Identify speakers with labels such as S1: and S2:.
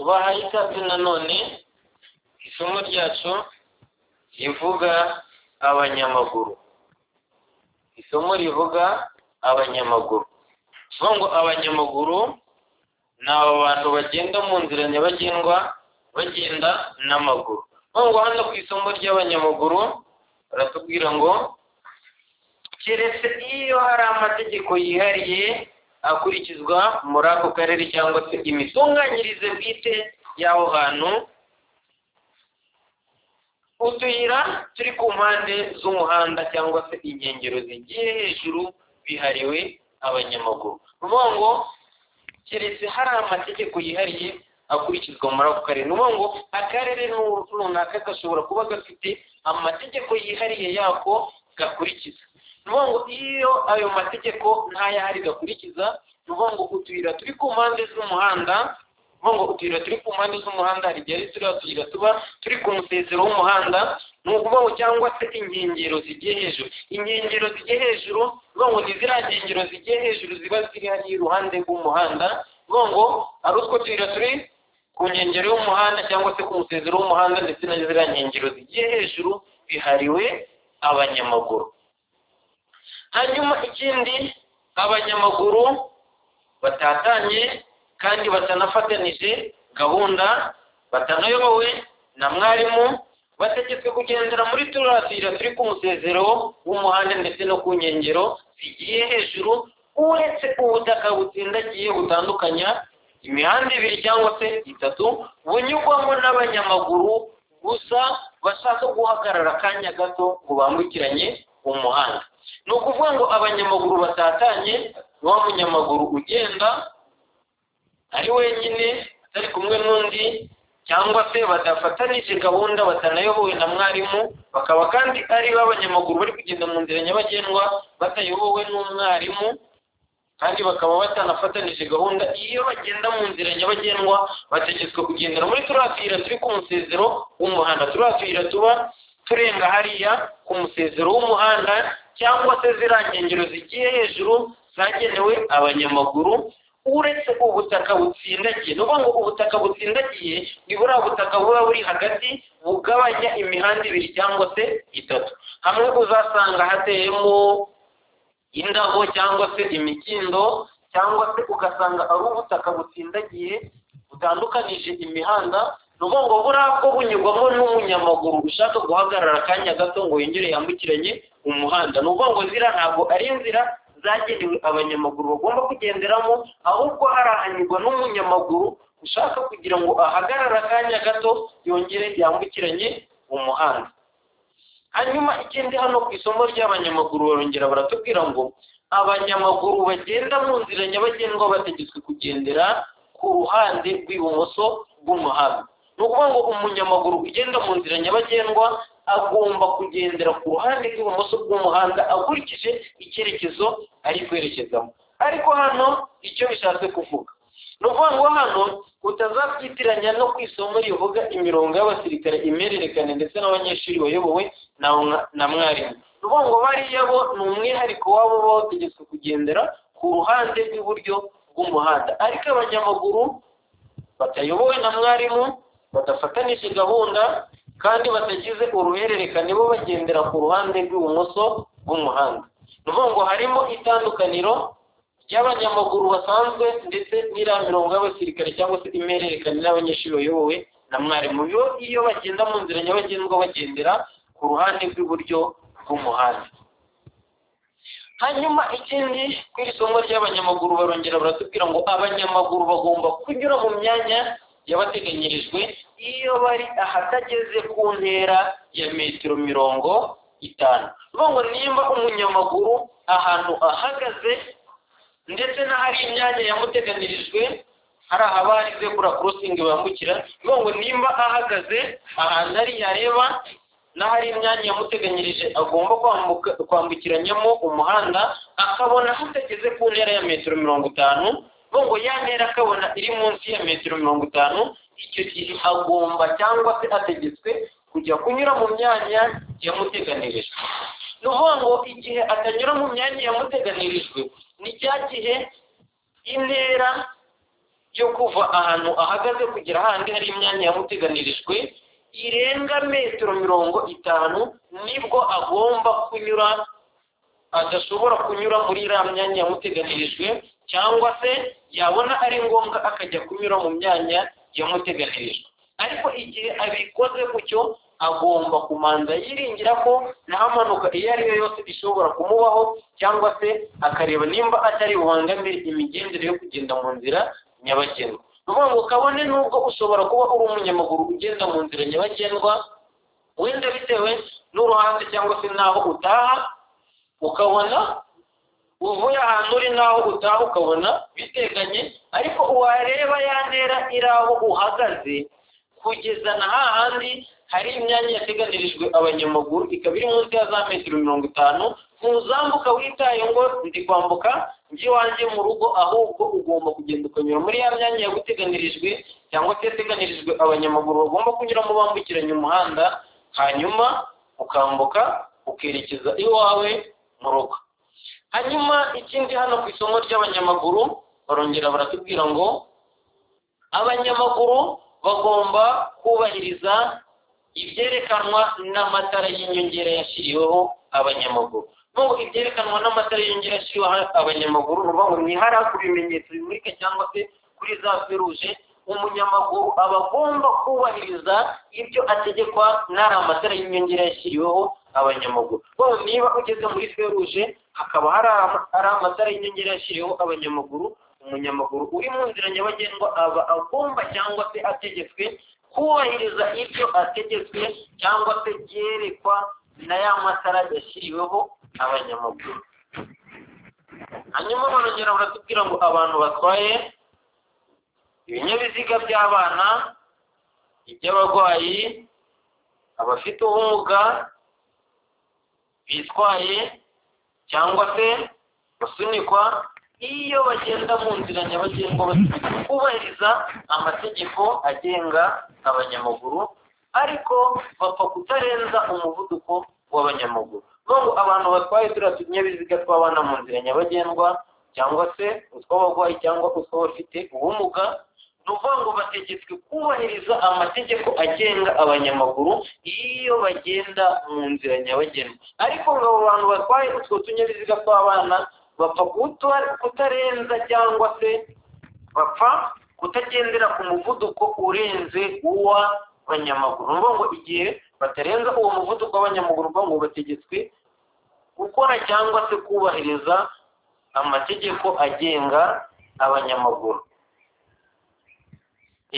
S1: tubahaye ikaze nanone isomo ryacu rivuga abanyamaguru. Isomo rivuga abanyamaguru. Ngo abanyamaguru ni abantu bagenda mu nzira nyabagendwa bagenda n'amaguru. Ngo hano ku isomo ry'abanyamaguru baratubwira ngo keretse iyo hari amategeko yihariye akurikizwa muri ako karere cyangwa se imitunganyirize bwite y'aho hantu, utuyira turi ku mpande z'umuhanda cyangwa se inkengero zigiye hejuru bihariwe abanyamaguru. Nuvuga ngo keretse hari amategeko yihariye akurikizwa muri ako karere. Nuvuga ngo akarere runaka gashobora kuba gafite amategeko yihariye yako gakurikiza. Nuvuga ngo iyo ayo mategeko ntayahari gakurikiza, nuvuga ngo utuyira turi ku mpande z'umuhanda, nuvuga ngo utuyira turi ku mpande z'umuhanda hari igihe turiya tuyira tuba turi ku musezero w'umuhanda, ni ukuvuga ngo cyangwa se inkengero zigiye hejuru. Inkengero zigiye hejuru nuvuga ngo ni ziriya nkengero zigiye hejuru ziba ziri hariya iruhande rw'umuhanda, nuvuga ngo ari utwo tuyira turi ku nkengero y'umuhanda cyangwa se ku musezero w'umuhanda, ndetse na ziriya nkengero zigiye hejuru bihariwe abanyamaguru. Hanyuma ikindi, abanyamaguru batatanye kandi batanafatanije gahunda, batanayobowe na mwarimu, bategetswe kugendera muri turiya tuyira turi ku musezero w'umuhanda ndetse no ku nkengero zigiye hejuru, uretse ubutaka butsindagiye butandukanya imihanda ibiri cyangwa se itatu bunyurwamo n'abanyamaguru gusa bashaka guhagarara akanya gato ngo bambukiranye umuhanda. Ni ukuvuga ngo abanyamaguru batatanye ni wa munyamaguru ugenda ari wenyine atari kumwe n'undi, cyangwa se badafatanije gahunda, batanayobowe na mwarimu, bakaba kandi ari b'abanyamaguru bari kugenda mu nzira nyabagendwa batayobowe n'umwarimu, kandi bakaba batanafatanije gahunda. Iyo bagenda mu nzira nyabagendwa bategetswe kugendera muri turiya tuyira turi ku musezero w'umuhanda, turiya tuyira tuba turenga hariya ku musezero w'umuhanda, cyangwa se ziriya nkengero zigiye hejuru zagenewe abanyamaguru, uretse ubutaka butsindagiye. Ni ukuvuga ngo ubutaka butsindagiye ni buriya butaka buba buri hagati bugabanya imihanda ibiri cyangwa se itatu. Hamwe uzasanga hateyemo indabo cyangwa se imikindo, cyangwa se ugasanga ari ubutaka butsindagiye butandukanije imihanda. Ni ukuvuga ngo buriya bwo bunyurwamo n'umunyamaguru ushaka guhagarara akanya gato ngo yongere yambukiranye umuhanda. Ni ukuvuga ngo ziriya ntabwo ari inzira zagenewe abanyamaguru bagomba kugenderamo, ahubwo harahanyurwa n'umunyamaguru ushaka kugira ngo ahagarare akanya gato yongere yambukiranye umuhanda. Hanyuma ikindi, hano ku isomo ry'abanyamaguru barongera baratubwira ngo abanyamaguru bagenda mu nzira nyabagendwa bategetswe kugendera ku ruhande rw'ibumoso bw'umuhanda. Ni ukuvuga ngo umunyamaguru ugenda mu nzira nyabagendwa agomba kugendera ku ruhande rw'ibumoso bw'umuhanda akurikije icyerekezo ari kwerekezamo. Ariko hano icyo bishatse kuvuga, ni ukuvuga ngo hano utazabyitiranya no ku isomo rivuga imirongo y'abasirikare, imererekane ndetse n'abanyeshuri bayobowe na mwarimu. Ni ukuvuga ngo bariya bo ni umwihariko wabo, bategetswe kugendera ku ruhande rw'iburyo bw'umuhanda. Ariko abanyamaguru batayobowe na mwarimu, badafatanije gahunda kandi batagize uruhererekane, bo bagendera ku ruhande rw'ibumoso bw'umuhanda. Ni ukuvuga ngo harimo itandukaniro ry'abanyamaguru basanzwe ndetse n'iriya mirongo y'abasirikare cyangwa se imererekane n'abanyeshuri bayobowe na mwarimu. Iyo bagenda mu nzira nyabagendwa bagendera ku ruhande rw'iburyo bw'umuhanda. Hanyuma ikindi, ku iri somo ry'abanyamaguru barongera baratubwira ngo abanyamaguru bagomba kunyura mu myanya yabateganyirijwe iyo bari ahatageze ku ntera ya metero 50. Ngo nimba umunyamaguru ahantu ahagaze ndetse n'ahari imyanya yamuteganirijwe, hari ahabari zebura crossing bambukira, ngo nimba ahagaze ahantu ari yareba n'ahari imyanya yamuteganyirije agomba kwambukiranyamo umuhanda, akabona hatageze ku ntera ya metero 50, ngo ya ntera akabona iri munsi ya metero 50, icyo gihe agomba cyangwa se ategetswe kujya kunyura mu myanya yamuteganirijwe. Ni ukuvuga ngo igihe atanyura mu myanya yamuteganirijwe, ni cya gihe intera yo kuva ahantu ahagaze kugera ahandi hari imyanya yamuteganirijwe irenga metero 50, nibwo agomba kunyura, adashobora kunyura muri iriya myanya yamuteganirijwe, cyangwa se yabona ari ngombwa akajya kunyura mu myanya yamuteganirijwe. Ariko igihe abikoze gutyo agomba kumanza yiringira ko nta mpanuka iyo ari yo yose ishobora kumubaho, cyangwa se akareba nimba atari bubangamire imigendere yo kugenda mu nzira nyabagendwa. Nuvuga ngo kabone nubwo ushobora kuba uri umunyamaguru ugenda mu nzira nyabagendwa, wenda bitewe n'uruhande cyangwa se n'aho utaha, ukabona uvuye ahantu uri n'aho utaha ukabona biteganye, ariko wareba ya ntera iri aho uhagaze kugeza na hahandi hari imyanya yateganirijwe abanyamaguru ikaba iri munsi ya za metero 50, ntuzambuka witaye ngo ndi kwambuka njye iwanjye mu rugo, ahubwo ugomba kugenda ukanyura muri ya myanya yaguteganirijwe cyangwa se yateganirijwe abanyamaguru bagomba kunyuramo bambukiranya umuhanda, hanyuma ukambuka ukerekeza iwawe mu rugo. Hanyuma ikindi hano ku isomo ry'abanyamaguru barongera baratubwira ngo abanyamaguru bagomba kubahiriza ibyerekanwa n'amatara y'inyongera yashyiriweho abanyamaguru. N'ubu ibyerekanwa n'amatara y'inyongera yashyiriweho abanyamaguru ni ukuvuga ngo ni hariya ku bimenyetso bimurika cyangwa se kuri za feruje, umunyamaguru aba agomba kubahiriza ibyo ategekwa n'ariya matara y'inyongera yashyiriweho abanyamaguru. Niba ugeze muri feruje hakaba hari amatara y'inyongera yashyiriweho abanyamaguru, umunyamaguru uri mu nzira nyabagendwa aba agomba cyangwa se ategetswe kubahiriza ibyo ategetswe cyangwa se byerekwa na ya matara yashyiriweho abanyamaguru. Hanyuma barongera baratubwira ngo abantu batwaye ibinyabiziga by'abana, iby'abarwayi, abafite ubumuga, bitwaye cyangwa se basunikwa, iyo bagenda mu nzira nyabagendwa kubahiriza amategeko agenga abanyamaguru, ariko bapfa kutarenza umuvuduko w'abanyamaguru. Nubwo abantu batwaye turiya tunyabiziga tw'abana mu nzira nyabagendwa cyangwa se utw'abarwayi cyangwa utw'abafite ubumuga, ni ukuvuga ngo bategetswe kubahiriza amategeko agenga abanyamaguru iyo bagenda mu nzira nyabagendwa. Ariko ngo abo bantu batwaye utwo tunyabiziga tw'abana bapfa kutarenza cyangwa se bapfa kutagendera ku muvuduko urenze uw'abanyamaguru. Ni ukuvuga ngo igihe batarenza uwo muvuduko w'abanyamaguru ngo bategetswe gukora cyangwa se kubahiriza amategeko agenga abanyamaguru.